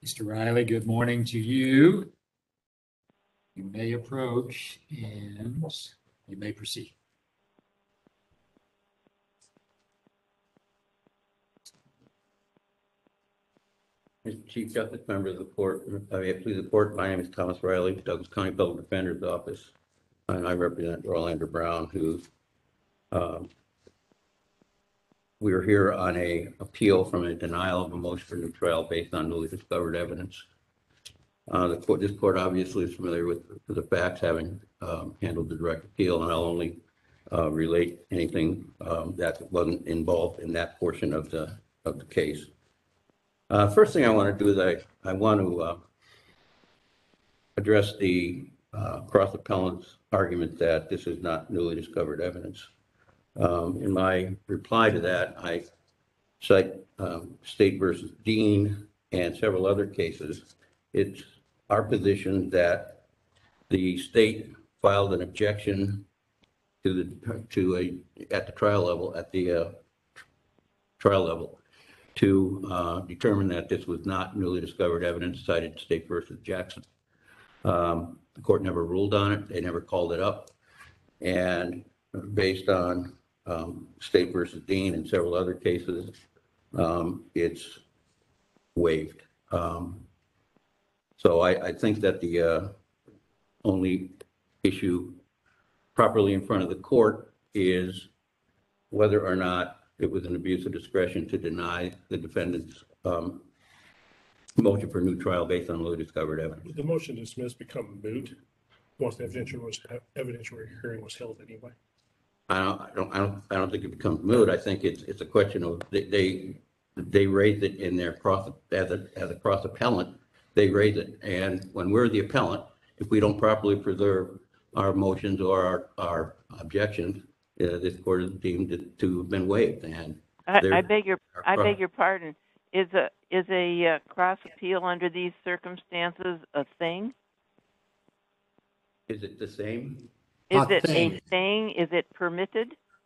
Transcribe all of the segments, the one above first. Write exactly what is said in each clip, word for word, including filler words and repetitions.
Mister Riley, good morning to you. You may approach and you may proceed. Mister Chief Justice, members of the court, uh, please report. My name is Thomas Riley, Douglas County Public Defender's Office, and I represent Orlando Brown, who um, we are here on a appeal from a denial of a motion for new trial based on newly discovered evidence. Uh, the court, this court obviously is familiar with the facts, having um, handled the direct appeal, and I'll only uh, relate anything um, that wasn't involved in that portion of the of the case. Uh, first thing I want to do is I, I want to uh, address the uh, cross appellant's argument that this is not newly discovered evidence. Um, in my reply to that, I cite um, State versus Dean and several other cases. It's our position that the state filed an objection to the to a at the trial level at the uh, trial level. to uh, determine that this was not newly discovered evidence, cited State versus Jackson. Um, the court never ruled on it. They never called it up. And based on um, State versus Dean and several other cases, um, it's waived. Um, so I, I think that the uh, only issue properly in front of the court is whether or not it was an abuse of discretion to deny the defendant's um, motion for new trial based on newly discovered evidence. Would the motion to dismiss become moot once the evidentiary was evidentiary hearing was held anyway? I don't, I don't, I don't, I don't think it becomes moot. I think it's it's a question of they they, they raised it in their cross as a as a cross appellant. They raise it, and when we're the appellant, if we don't properly preserve our motions or our our objections, Uh, this court is deemed to, to have been waived, and I, I beg your I beg your pardon. Is a is a uh, cross appeal under these circumstances a thing? Is it the same? Is Not it thing. a thing? Is it permitted?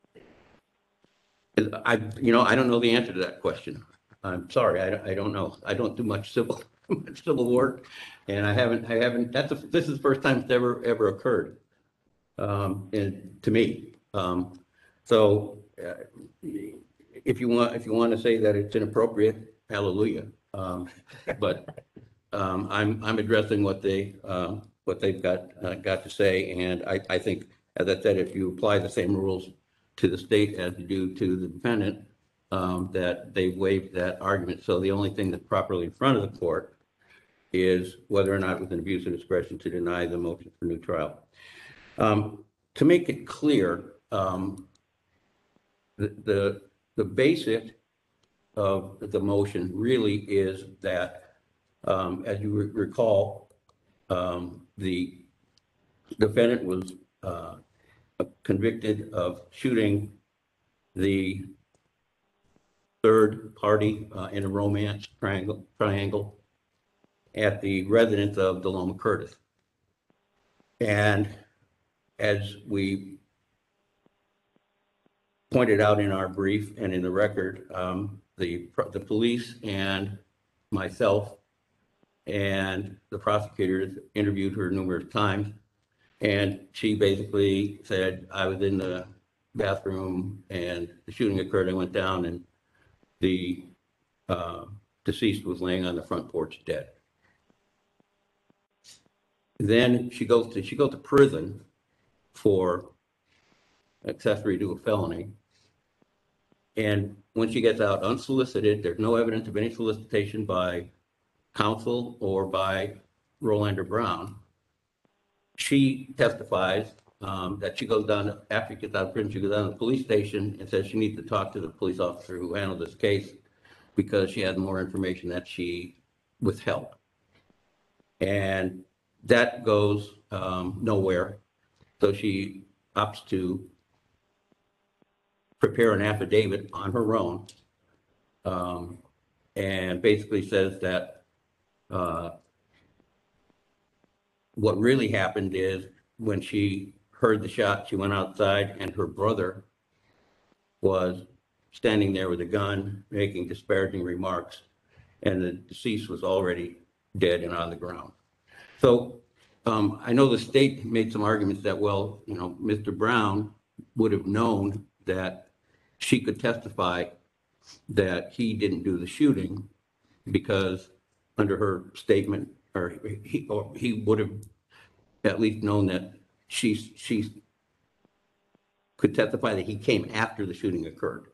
I you know I don't know the answer to that question. I'm sorry, I, I don't know. I don't do much civil civil work, and I haven't I haven't. That's a, this is the first time it's ever ever occurred, um, and to me. Um, so uh, if you want, if you want to say that it's inappropriate, hallelujah. Um, but um, I'm I'm addressing what they uh, what they've got uh, got to say, and I, I think, as I said, if you apply the same rules to the state as you do to the defendant, um, that they've waived that argument. So the only thing that's properly in front of the court is whether or not it was an abuse of discretion to deny the motion for new trial. Um, to make it clear. Um, the, the the basic of the motion really is that, um, as you re- recall, um, the defendant was uh, convicted of shooting the third party uh, in a romance triangle, triangle at the residence of Deloma Curtis. And as we pointed out in our brief and in the record, um, the the police and myself and the prosecutors interviewed her numerous times, and she basically said, I was in the bathroom and the shooting occurred. I went down and the uh, deceased was laying on the front porch dead. Then she goes to she goes to prison for accessory to a felony. And when she gets out unsolicited, there's no evidence of any solicitation by counsel or by Rolando Brown. She testifies um, that she goes down, after she gets out of prison, she goes down to the police station and says she needs to talk to the police officer who handled this case because she had more information that she withheld. And that goes um, nowhere. So she opts to prepare an affidavit on her own, um, and basically says that uh, what really happened is when she heard the shot, she went outside and her brother was standing there with a gun making disparaging remarks, and the deceased was already dead and on the ground. So um, I know the state made some arguments that, well, you know, Mister Brown would have known that she could testify that he didn't do the shooting because under her statement, or he, or he would have at least known that she, she could testify that he came after the shooting occurred.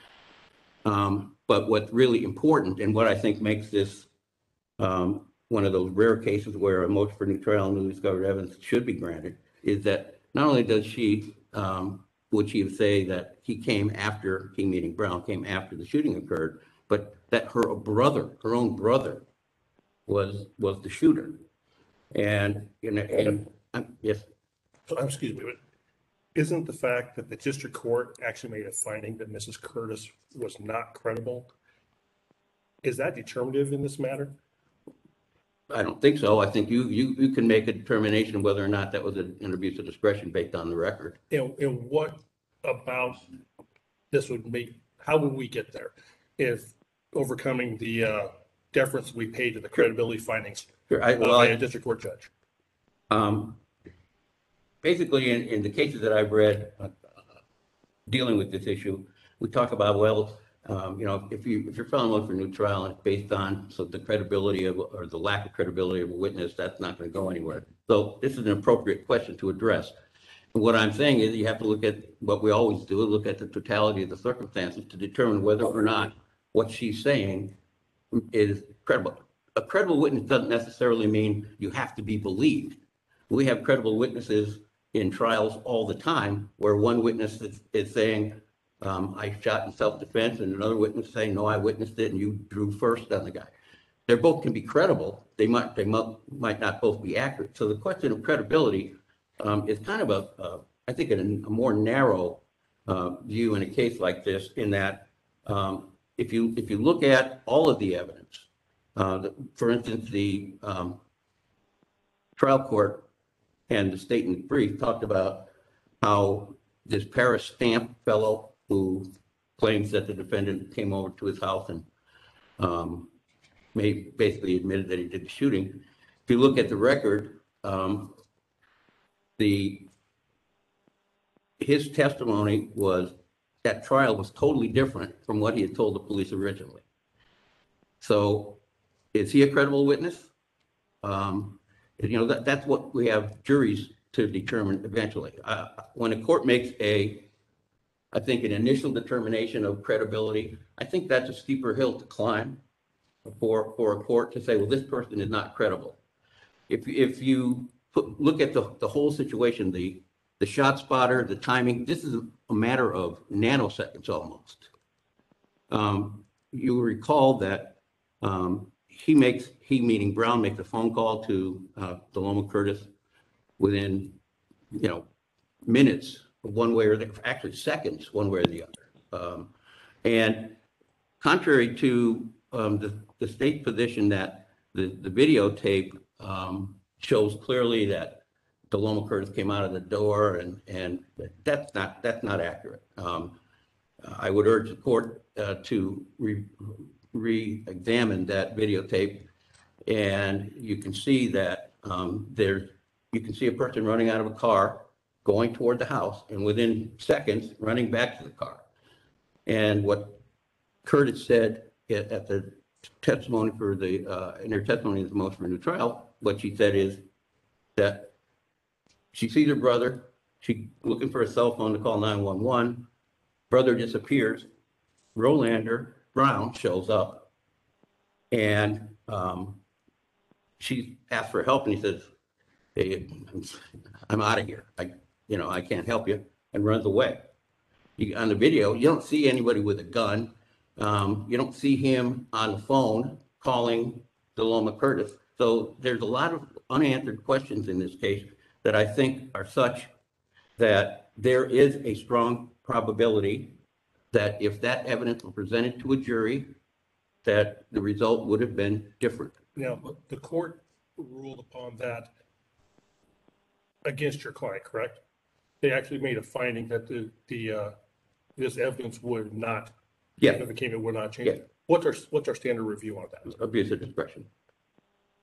Um, but what's really important, and what I think makes this um, one of those rare cases where a motion for new trial and newly discovered evidence should be granted, is that not only does she, um, would she say that he came after, he meaning Brown, came after the shooting occurred, but that her brother, her own brother, was was the shooter. And, you know, and, um, yes, So, um, excuse me, but isn't the fact that the district court actually made a finding that Missus Curtis was not credible, is that determinative in this matter? I don't think so. I think you, you, you can make a determination whether or not that was an abuse of discretion based on the record. And, and what about this would make, how would we get there? If overcoming the uh, deference we pay to the credibility findings Sure, I, of well, I, a district court judge? Um, basically, in, in the cases that I've read uh, dealing with this issue, we talk about, well, um, you know, if you if you're filing one for new trial and it's based on so the credibility of or the lack of credibility of a witness, that's not going to go anywhere. So this is an appropriate question to address. And what I'm saying is you have to look at what we always do, look at the totality of the circumstances to determine whether or not what she's saying is credible. A credible witness doesn't necessarily mean you have to be believed. We have credible witnesses in trials all the time where one witness is, is saying, um, I shot in self-defense, and another witness saying, no, I witnessed it and you drew first on the guy. They both can be credible. They might, they might, might not both be accurate. So the question of credibility um, is kind of a, uh, I think, a, a more narrow uh, view in a case like this, in that um, if you if you look at all of the evidence, uh, the, for instance, the um, trial court and the state in the brief talked about how this Paris Stamp fellow who claims that the defendant came over to his house and um, may basically admitted that he did the shooting. If you look at the record, um, the his testimony was that trial was totally different from what he had told the police originally. So is he a credible witness? Um, you know, that, that's what we have juries to determine eventually. Uh, when a court makes a, I think, an initial determination of credibility, I think that's a steeper hill to climb for, for a court to say, well, this person is not credible. If, if you put, look at the, the whole situation, the, the shot spotter, the timing, this is a matter of nanoseconds almost. Um, you recall that um, he makes, he meaning Brown, makes a phone call to uh, Deloma Curtis within, you know, minutes, one way or the, actually seconds, one way or the other. Um, and contrary to um, the, the state's position that the, the videotape um, shows clearly that Deloma Curtis came out of the door, and, and that's not, that's not accurate. Um, I would urge the court uh, to re, re-examine that videotape, and you can see that um, there's, you can see a person running out of a car, going toward the house, and within seconds, running back to the car. And what Curtis said at, at the testimony for the, uh, in her testimony of the motion for new trial, what she said is that she sees her brother, she looking for a cell phone to call nine one one, brother disappears, Rolander Brown shows up, and um, she asks for help, and he says, hey, I'm out of here. I, you know, I can't help you, and runs away. You, on the video, you don't see anybody with a gun. Um, you don't see him on the phone calling Deloma Curtis. So there's a lot of unanswered questions in this case that I think are such that there is a strong probability that if that evidence were presented to a jury, that the result would have been different. Now, the court ruled upon that against your client, correct? They actually made a finding that the, the, uh, this evidence would not, Yeah, if it came, it would not change. Yeah. What's our, what's our standard review on that? abuse of discretion.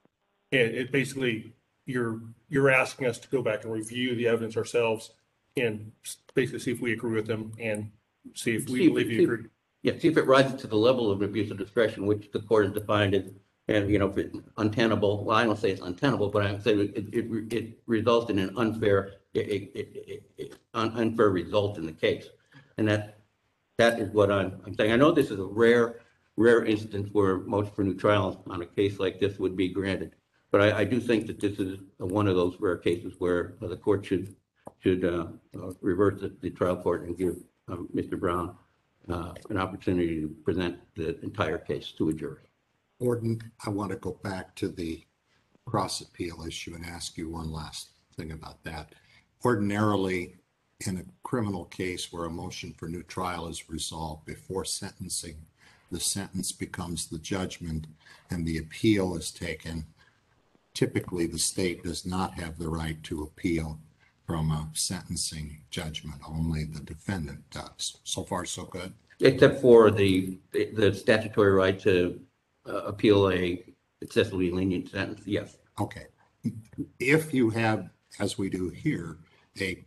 And it basically, you're, you're asking us to go back and review the evidence ourselves and basically see if we agree with them and see if we See if- believe see you if- agree. Yeah, see if it rises to the level of abuse of discretion, which the court has defined it. And, you know, if it's untenable, well, I don't say it's untenable, but I'm saying it, it, it results in an unfair, it, it, it, it, un- unfair result in the case. And that, that is what I'm, I'm saying. I know this is a rare, rare instance where motion for new trial on a case like this would be granted. But I, I do think that this is one of those rare cases where the court should, should, uh, uh, reverse the, the trial court and give, um, Mister Brown, uh, an opportunity to present the entire case to a jury. Gordon, I want to go back to the cross appeal issue and ask you one last thing about that. Ordinarily, in a criminal case where a motion for new trial is resolved before sentencing, the sentence becomes the judgment and the appeal is taken. Typically, the state does not have the right to appeal from a sentencing judgment. Only the defendant does. So far, so good. Except for the, the statutory right to uh, appeal a excessively lenient sentence, yes. Okay. If you have, as we do here, a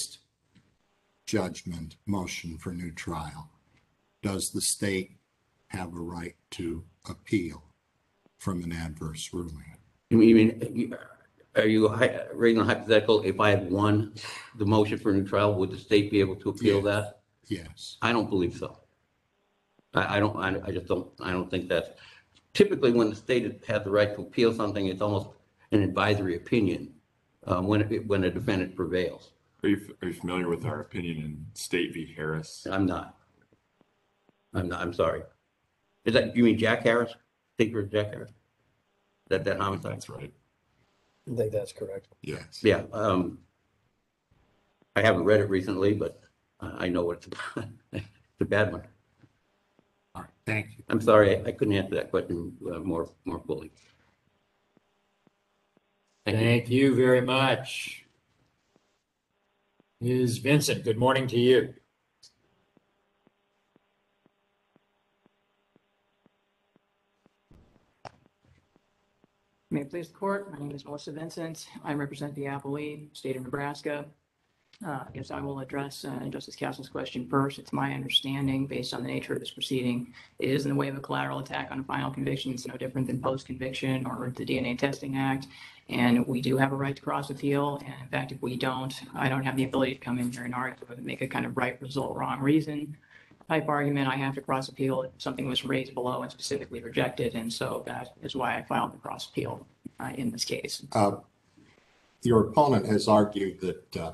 post-judgment motion for new trial, does the state have a right to appeal from an adverse ruling? You mean, are you hy- raising a hypothetical? If I had won the motion for new trial, would the state be able to appeal Yes. that? Yes. I don't believe so. I, I don't, I, I just don't, I don't think that's, typically when the state has the right to appeal something, it's almost an advisory opinion uh, when, it- when a defendant prevails. Are you, are you familiar with our opinion in State v. Harris? I'm not. I'm not, I'm sorry. Is that, you mean Jack Harris? Think for Jack Harris? That, that homicide? That's right. I think that's correct. Yes. Yeah, um, I haven't read it recently, but I I know what it's about. It's a bad one. All right. Thank you. I'm sorry, I I couldn't answer that question uh, more, more fully. Thank you. Thank you very much. Miz Vincent, good morning to you. May it please the court, my name is Melissa Vincent. I represent the appellee, state of Nebraska. Uh, I guess I will address uh, Justice Castle's question first. It's my understanding, based on the nature of this proceeding, it is in the way of a collateral attack on a final conviction. It's no different than post-conviction or the D N A Testing Act. And we do have a right to cross appeal. And in fact, if we don't, I don't have the ability to come in here and argue and make a kind of right result, wrong reason type argument. I have to cross appeal if something was raised below and specifically rejected. And so that is why I filed the cross appeal uh, in this case. Uh, your opponent has argued that uh,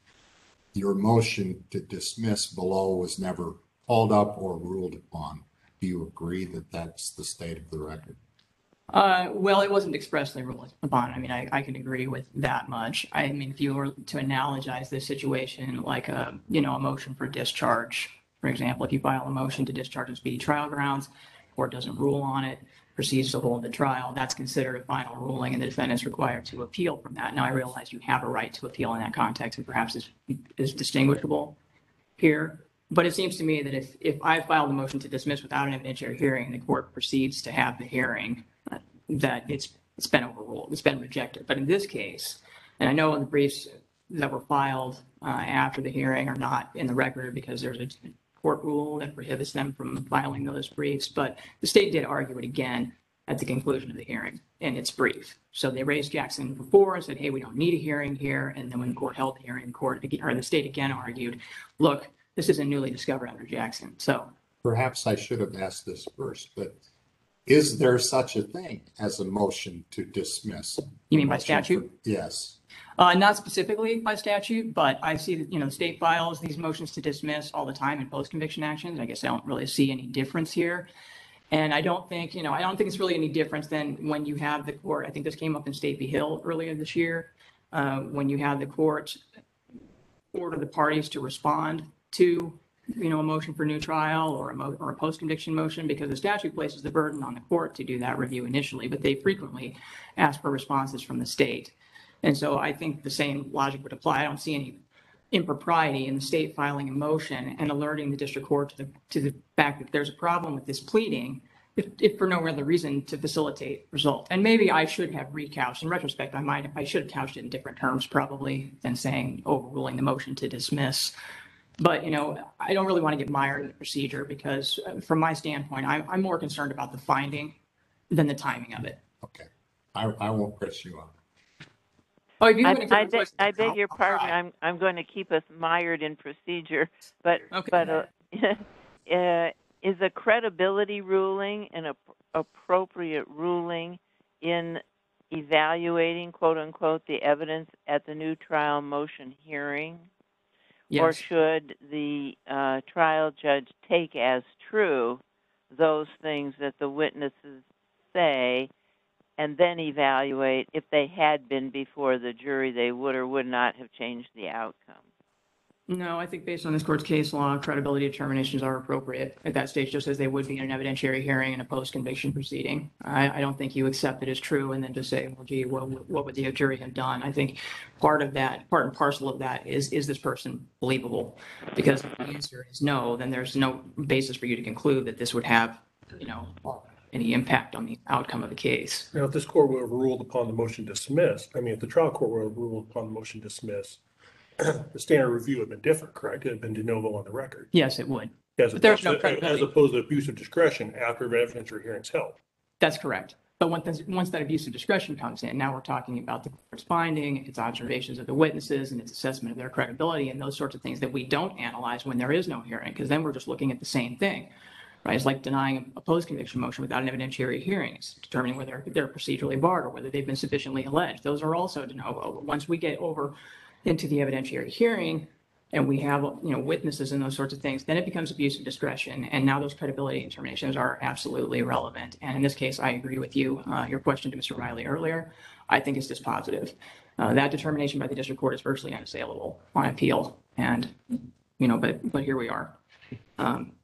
your motion to dismiss below was never called up or ruled upon. Do you agree that that's the state of the record? Uh, well, it wasn't expressly ruled upon. I mean, I, I can agree with that much. I mean, if you were to analogize this situation like a, you know, a motion for discharge, for example, if you file a motion to discharge on speedy trial grounds, court doesn't rule on it, proceeds to hold the trial, that's considered a final ruling and the defendant is required to appeal from that. Now, I realize you have a right to appeal in that context and perhaps is, is distinguishable here. But it seems to me that if, if I filed a motion to dismiss without an evidentiary hearing, the court proceeds to have the hearing, uh, that it's it's been overruled, it's been rejected. But in this case, and I know in the briefs that were filed uh, after the hearing are not in the record because there's a court rule that prohibits them from filing those briefs, but the state did argue it again at the conclusion of the hearing in its brief. So they raised Jackson before and said, hey, we don't need a hearing here. And then when the court held the hearing, the court or the state again argued, look, this isn't newly discovered under Jackson. So Perhaps I should have asked this first, but is there such a thing as a motion to dismiss? You mean by Motion for- statute? Yes. Uh, not specifically by statute, but I see that, you know, the state files these motions to dismiss all the time in post-conviction actions. I guess I don't really see any difference here. And I don't think, you know, I don't think it's really any difference than when you have the court. I think this came up in State v. Hill earlier this year, uh, when you have the court order the parties to respond to, you know, a motion for new trial or a, mo- or a post-conviction motion, because the statute places the burden on the court to do that review initially, but they frequently ask for responses from the state. And so I think the same logic would apply. I don't see any impropriety in the state filing a motion and alerting the district court to the, to the fact that there's a problem with this pleading if, if for no other reason to facilitate result. And maybe I should have recouched, in retrospect, I might, I should have couched it in different terms probably than saying overruling the motion to dismiss. But, you know, I don't really want to get mired in the procedure because uh, from my standpoint, I'm, I'm more concerned about the finding than the timing of it. Okay, I, I won't press you on. Oh, if you have I, any I, further beg, questions, I beg I'll- your I'll pardon. try. I'm I'm going to keep us mired in procedure, but Okay. but uh, uh, is a credibility ruling an ap- appropriate ruling in evaluating quote unquote the evidence at the new trial motion hearing, or Yes. should the uh, trial judge take as true those things that the witnesses say? And then evaluate if they had been before the jury, they would or would not have changed the outcome. No, I think based on this court's case law, credibility determinations are appropriate at that stage, just as they would be in an evidentiary hearing and a post-conviction proceeding. I, I don't think you accept it as true and then just say, well, gee, what, what would the jury have done? I think part of that, part and parcel of that is, is this person believable? Because if the answer is no, then there's no basis for you to conclude that this would have, you know, any impact on the outcome of the case. Now, if this court would have ruled upon the motion to dismiss, I mean, if the trial court would have ruled upon the motion to dismiss, the standard review would have been different, correct? It would have been de novo on the record. Yes, it would. As But there's no opposed to- As credibility. opposed to abuse of discretion after the evidentiary hearing's held. That's correct. But once, once that abuse of discretion comes in, now we're talking about the court's finding, its observations of the witnesses and its assessment of their credibility and those sorts of things that we don't analyze when there is no hearing, because then we're just looking at the same thing. Right? It's like denying a post-conviction motion without an evidentiary hearing. It's determining whether they're procedurally barred or whether they've been sufficiently alleged. Those are also de novo. Once we get over into the evidentiary hearing and we have, you know, witnesses and those sorts of things, then it becomes abuse of discretion. And now those credibility determinations are absolutely irrelevant. And in this case, I agree with you. Uh, your question to Mister Riley earlier, I think it's dispositive. Uh, that determination by the district court is virtually unassailable on appeal. And, you know, but, but here we are. Um,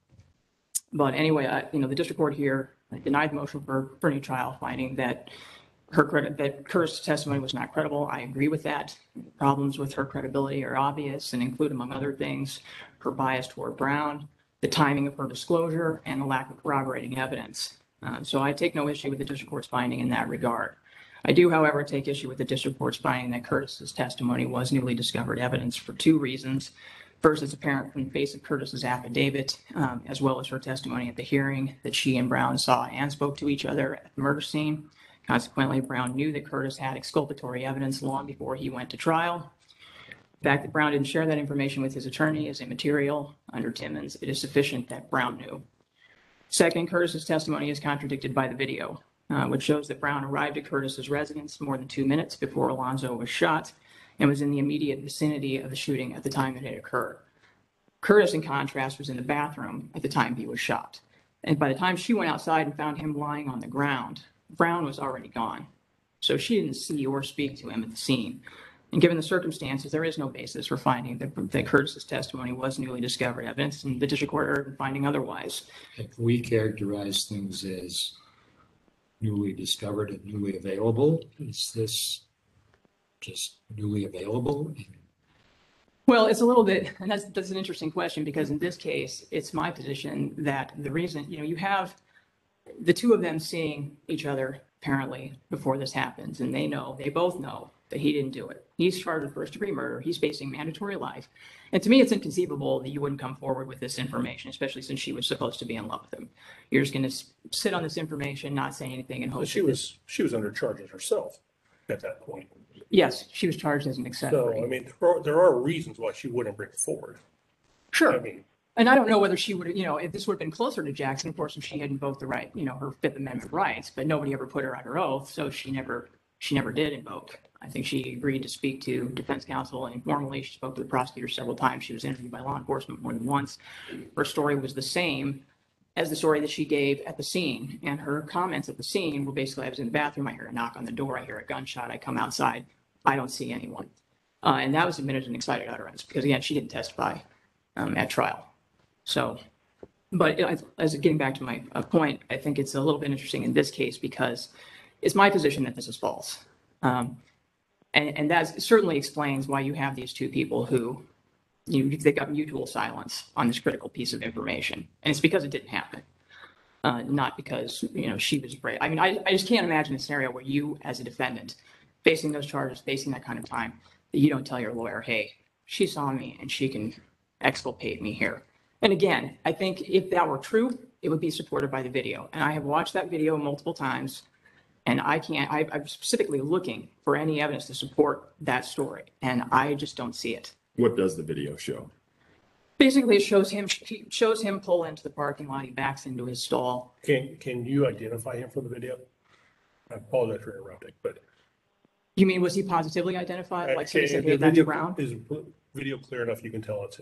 But anyway, I, you know, the district court here denied the motion for, for new trial, finding that her credit, that Curtis' testimony was not credible. I agree with that. Problems with her credibility are obvious and include, among other things, her bias toward Brown, the timing of her disclosure, and the lack of corroborating evidence. Uh, so I take no issue with the district court's finding in that regard. I do, however, take issue with the district court's finding that Curtis' testimony was newly discovered evidence for two reasons. First, it's apparent from the face of Curtis's affidavit, um, as well as her testimony at the hearing, that she and Brown saw and spoke to each other at the murder scene. Consequently, Brown knew that Curtis had exculpatory evidence long before he went to trial. The fact that Brown didn't share that information with his attorney is immaterial. Under Timmons, it is sufficient that Brown knew. Second, Curtis's testimony is contradicted by the video, uh, which shows that Brown arrived at Curtis's residence more than two minutes before Alonzo was shot and was in the immediate vicinity of the shooting at the time that it occurred. Curtis, in contrast, was in the bathroom at the time he was shot. And by the time she went outside and found him lying on the ground, Brown was already gone. So she didn't see or speak to him at the scene. And given the circumstances, there is no basis for finding that, that Curtis's testimony was newly discovered evidence, and the district court erred in finding otherwise. If we characterize things as newly discovered and newly available, is this just newly available? Well, it's a little bit, and that's, that's an interesting question, because in this case, it's my position that the reason, you know, you have the two of them seeing each other apparently before this happens, and they know, they both know that he didn't do it. He's charged with first degree murder. He's facing mandatory life. And to me, it's inconceivable that you wouldn't come forward with this information, especially since she was supposed to be in love with him. You're just going to sit on this information, not say anything, and hope But she that this- was, she was under charges herself at that point. Yes, she was charged as an So, accessory. I mean, there are, there are reasons why she wouldn't bring it forward. Sure. I mean, And I don't know whether she would, you know, if this would have been closer to Jackson, of course, if she had invoked the right, you know, her Fifth Amendment rights, but nobody ever put her under oath, so she never, she never did invoke. I think she agreed to speak to defense counsel informally. She spoke to the prosecutor several times. She was interviewed by law enforcement more than once. Her story was the same as the story that she gave at the scene. And her comments at the scene were basically, I was in the bathroom, I hear a knock on the door, I hear a gunshot, I come outside, I don't see anyone. Uh, and that was admitted an excited utterance because, again, she didn't testify um, at trial. So, but as, as getting back to my uh, point, I think it's a little bit interesting in this case because it's my position that this is false. Um, and, and that certainly explains why you have these two people who, you know, they got mutual silence on this critical piece of information. And it's because it didn't happen. uh, not because, you know, she was brave. I mean, I, I just can't imagine a scenario where you, as a defendant, facing those charges, facing that kind of time, that you don't tell your lawyer, hey, she saw me and she can exculpate me here. And again, I think if that were true, it would be supported by the video. And I have watched that video multiple times, and I can't, I, I'm specifically looking for any evidence to support that story, and I just don't see it. What does the video show? Basically, it shows him, he shows him pull into the parking lot, he backs into his stall. Can, can you identify him from the video? I apologize for interrupting, but. You mean, was he positively identified? Like, so he said, Okay, hey, the that's video- Brown? Is video clear enough you can tell it's him?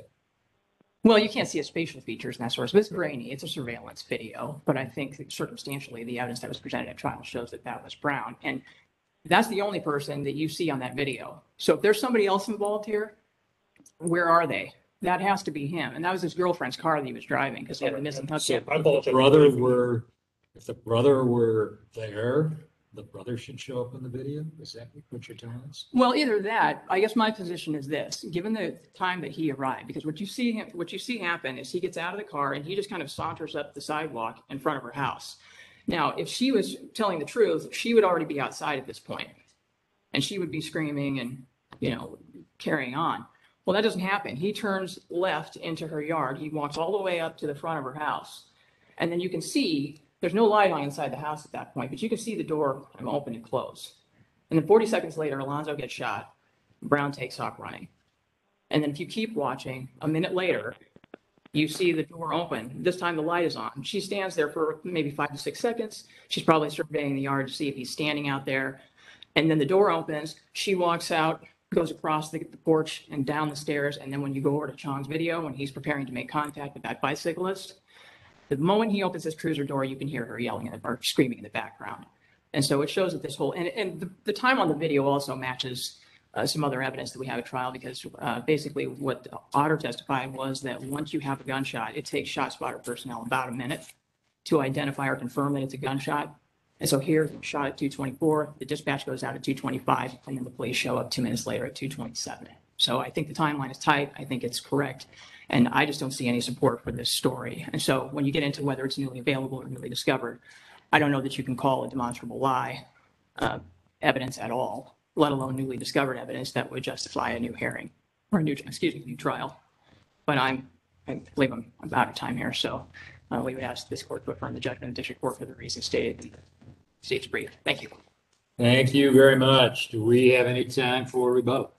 Well, you can't see his facial features and that sort of stuff. It's grainy. It's a surveillance video. But I think that circumstantially, the evidence that was presented at trial shows that that was Brown. And that's the only person that you see on that video. So if there's somebody else involved here, where are they? That has to be him. And that was his girlfriend's car that he was driving because he had the missing So hubcap. I apologize. brother were, if the brother were there, the brother should show up in the video? Is that what you're telling us? Well, either that, I guess my position is this, given the time that he arrived, because what you see him, what you see happen is he gets out of the car and he just kind of saunters up the sidewalk in front of her house. Now, if she was telling the truth, she would already be outside at this point, and she would be screaming and, you know, carrying on. Well, that doesn't happen. He turns left into her yard. He walks all the way up to the front of her house. And then you can see there's no light on inside the house at that point, but you can see the door kind of open and close. And then forty seconds later, Alonzo gets shot. Brown takes off running. And then if you keep watching, a minute later, you see the door open. This time the light is on. She stands there for maybe five to six seconds. She's probably surveying the yard to see if he's standing out there. And then the door opens. She walks out, goes across the, the porch and down the stairs. And then when you go over to Chong's video, when he's preparing to make contact with that bicyclist, the moment he opens his cruiser door, you can hear her yelling in the, or screaming in the background. And so it shows that this whole, and, and the, the time on the video also matches uh, some other evidence that we have at trial, because uh, basically what Otter testified was that once you have a gunshot, it takes shot spotter personnel about a minute to identify or confirm that it's a gunshot. And so here, shot at two twenty-four, the dispatch goes out at two twenty-five, and then the police show up two minutes later at two twenty-seven. So I think the timeline is tight. I think it's correct. And I just don't see any support for this story. And so when you get into whether it's newly available or newly discovered, I don't know that you can call a demonstrable lie uh, evidence at all, let alone newly discovered evidence that would justify a new hearing or a new, excuse me, new trial. But I'm, I believe I'm, I'm out of time here. So uh, we would ask this court to affirm the judgment of the district court for the reasons stated in the state's brief. Thank you. Thank you very much. Do we have any time for rebuttal?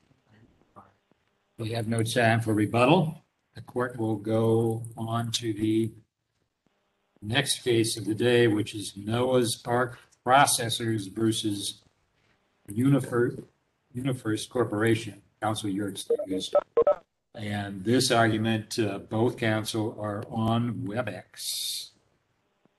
We have no time for rebuttal. The court will go on to the next case of the day, which is Noah's Ark Processors versus Unifirst, Unifirst Corporation. Counsel, you're excused. And this argument, uh, both counsel are on WebEx.